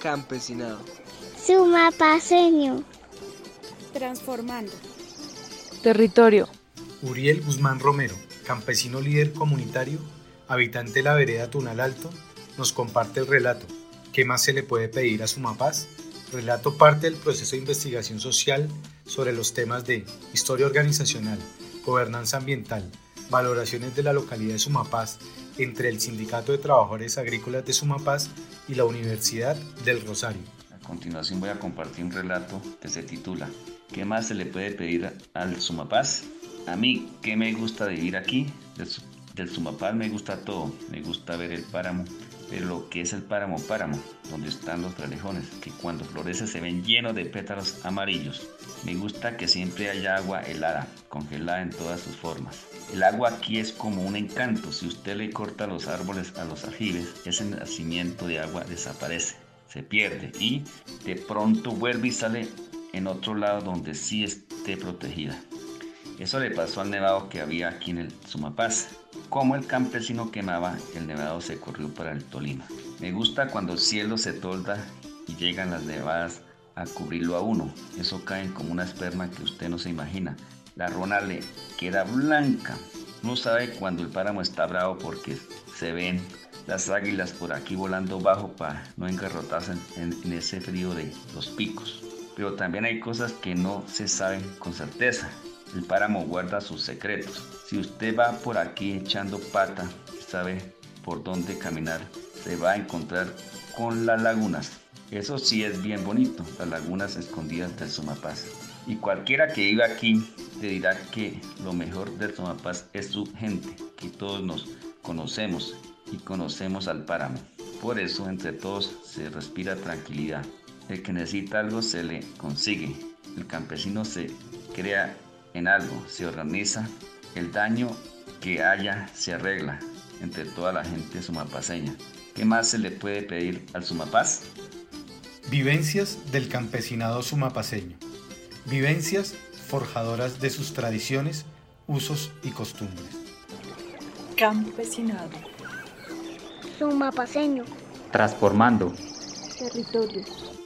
campesinado. Sumapaceño. Transformando. Territorio. Uriel Guzmán Romero, campesino líder comunitario, habitante de la vereda Tunal Alto, nos comparte el relato. ¿Qué más se le puede pedir a Sumapaz? El relato parte del proceso de investigación social sobre los temas de historia organizacional, gobernanza ambiental, valoraciones de la localidad de Sumapaz entre el Sindicato de Trabajadores Agrícolas de Sumapaz y la Universidad del Rosario. A continuación voy a compartir un relato que se titula ¿Qué más se le puede pedir al Sumapaz? A mí, ¿qué me gusta de vivir aquí? Del Sumapaz me gusta todo, me gusta ver el páramo, pero lo que es el páramo, donde están los frailejones, que cuando florece se ven llenos de pétalos amarillos. Me gusta que siempre haya agua helada, congelada en todas sus formas. El agua aquí es como un encanto, si usted le corta los árboles a los aljibes, ese nacimiento de agua desaparece, se pierde y de pronto vuelve y sale en otro lado donde sí esté protegida. Eso le pasó al nevado que había aquí en el Sumapaz. Como el campesino quemaba, el nevado se corrió para el Tolima. Me gusta cuando el cielo se tolda y llegan las nevadas a cubrirlo a uno. Eso cae como una esperma que usted no se imagina. La rona le queda blanca. Uno sabe cuando el páramo está bravo porque se ven las águilas por aquí volando bajo para no engarrotarse en ese frío de los picos. Pero también hay cosas que no se saben con certeza. El páramo guarda sus secretos. Si usted va por aquí echando pata y sabe por dónde caminar, se va a encontrar con las lagunas. Eso sí es bien bonito, las lagunas escondidas del Sumapaz. Y cualquiera que viva aquí te dirá que lo mejor del Sumapaz es su gente, que todos nos conocemos y conocemos al páramo. Por eso entre todos se respira tranquilidad. El que necesita algo se le consigue. El campesino se crea en algo, se organiza, el daño que haya se arregla entre toda la gente sumapaceña. ¿Qué más se le puede pedir al Sumapaz? Vivencias del campesinado sumapaceño. Vivencias forjadoras de sus tradiciones, usos y costumbres. Campesinado. Sumapaceño. Transformando. Territorio.